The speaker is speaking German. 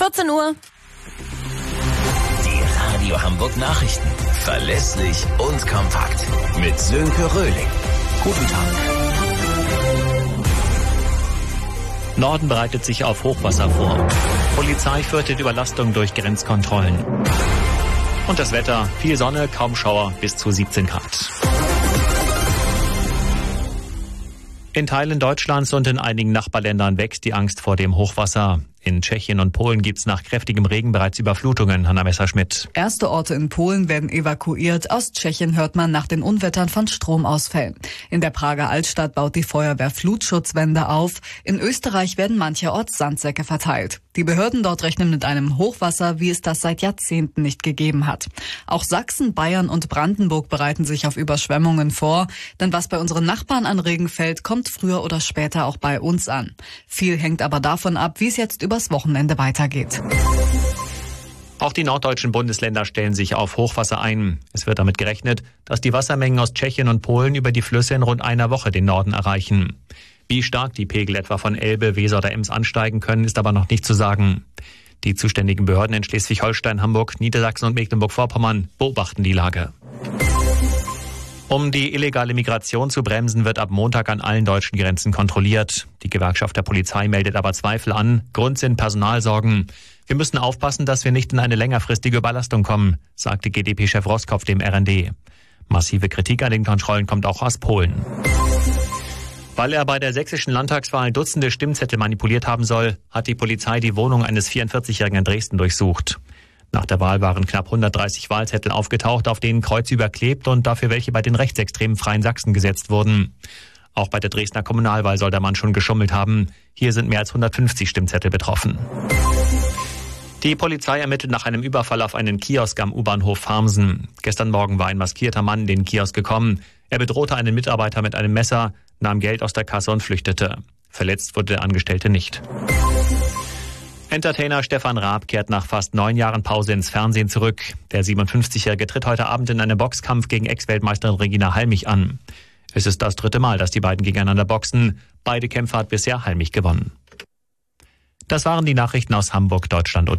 14 Uhr. Die Radio Hamburg Nachrichten. Verlässlich und kompakt. Mit Sönke Röhling. Guten Tag. Norden bereitet sich auf Hochwasser vor. Polizei fürchtet Überlastung durch Grenzkontrollen. Und das Wetter, viel Sonne, kaum Schauer, bis zu 17 Grad. In Teilen Deutschlands und in einigen Nachbarländern wächst die Angst vor dem Hochwasser. In Tschechien und Polen gibt es nach kräftigem Regen bereits Überflutungen. Hanna Messerschmidt. Erste Orte in Polen werden evakuiert. Aus Tschechien hört man nach den Unwettern von Stromausfällen. In der Prager Altstadt baut die Feuerwehr Flutschutzwände auf. In Österreich werden mancherorts Sandsäcke verteilt. Die Behörden dort rechnen mit einem Hochwasser, wie es das seit Jahrzehnten nicht gegeben hat. Auch Sachsen, Bayern und Brandenburg bereiten sich auf Überschwemmungen vor. Denn was bei unseren Nachbarn an Regen fällt, kommt früher oder später auch bei uns an. Viel hängt aber davon ab, wie es jetzt übers Wochenende weitergeht. Auch die norddeutschen Bundesländer stellen sich auf Hochwasser ein. Es wird damit gerechnet, dass die Wassermengen aus Tschechien und Polen über die Flüsse in rund einer Woche den Norden erreichen. Wie stark die Pegel etwa von Elbe, Weser oder Ems ansteigen können, ist aber noch nicht zu sagen. Die zuständigen Behörden in Schleswig-Holstein, Hamburg, Niedersachsen und Mecklenburg-Vorpommern beobachten die Lage. Um die illegale Migration zu bremsen, wird ab Montag an allen deutschen Grenzen kontrolliert. Die Gewerkschaft der Polizei meldet aber Zweifel an. Grund sind Personalsorgen. Wir müssen aufpassen, dass wir nicht in eine längerfristige Überlastung kommen, sagte GdP-Chef Roskopf dem RND. Massive Kritik an den Kontrollen kommt auch aus Polen. Weil er bei der sächsischen Landtagswahl Dutzende Stimmzettel manipuliert haben soll, hat die Polizei die Wohnung eines 44-Jährigen in Dresden durchsucht. Nach der Wahl waren knapp 130 Wahlzettel aufgetaucht, auf denen Kreuz überklebt und dafür welche bei den rechtsextremen Freien Sachsen gesetzt wurden. Auch bei der Dresdner Kommunalwahl soll der Mann schon geschummelt haben. Hier sind mehr als 150 Stimmzettel betroffen. Die Polizei ermittelt nach einem Überfall auf einen Kiosk am U-Bahnhof Farmsen. Gestern Morgen war ein maskierter Mann in den Kiosk gekommen. Er bedrohte einen Mitarbeiter mit einem Messer, nahm Geld aus der Kasse und flüchtete. Verletzt wurde der Angestellte nicht. Entertainer Stefan Raab kehrt nach fast 9 Jahren Pause ins Fernsehen zurück. Der 57-Jährige tritt heute Abend in einem Boxkampf gegen Ex-Weltmeisterin Regina Halmich an. Es ist das 3. Mal, dass die beiden gegeneinander boxen. Beide Kämpfe hat bisher Halmich gewonnen. Das waren die Nachrichten aus Hamburg, Deutschland und